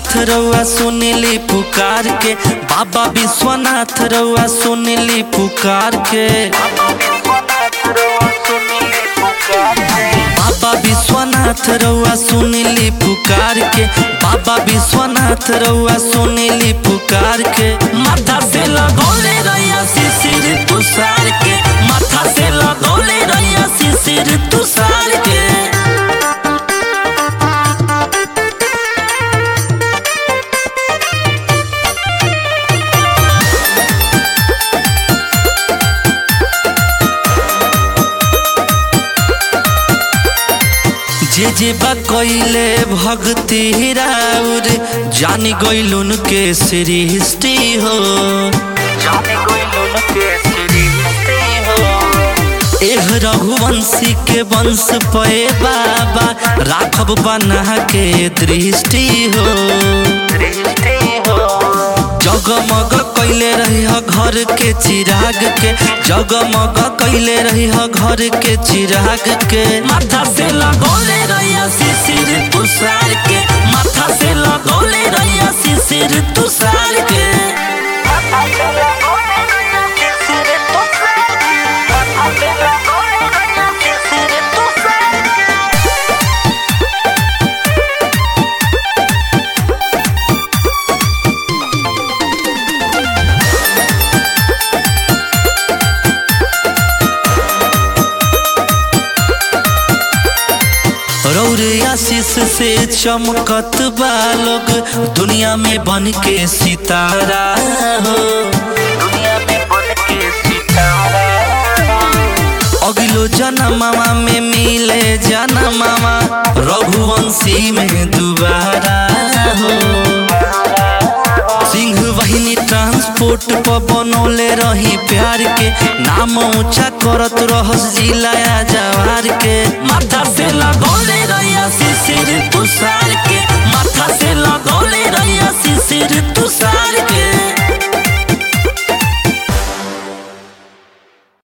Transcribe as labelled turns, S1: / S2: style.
S1: विश्वनाथ रउआ सुनिली पुकार के, बाबा विश्वनाथ रउआ सुनिली पुकार के, बाबा विश्वनाथ रउआ सुनिली पुकार के, बाबा विश्वनाथ रउआ सुनिली पुकार के। माथा से लगौले रहिया शिशिर तुषार के, माथा से लगौले रहिया शिशिर तुषार के। जे जे बा कइले भक्ति राउर, जानी गइलुन के सृष्टि हो, जानी गइलुन के सृष्टि हो। एह रघुवंशी के वंश पे बाबा राखब बना के दृष्टि हो, दृष्टि हो। जगमग कइले रही घर के चिराग के, जगमग कइले रही घर के चिराग के। माथा से लगौले रहिया शिशिर तुषार के, माथा से लगौले रहिया शिशिर तुषार के। रौरे आशीष से चमकत बा लोग, दुनिया में बन के सितारा हो, दुनिया में बन के सितारा। अगलो जन्मवा में मिले जन्मवा, रघुवंशी में दोबारा हो। सिंह वाहिनी ट्रांसपोर्ट पर बनौले रही प्यार के, नाम ऊंचा करत रहस जिला जवार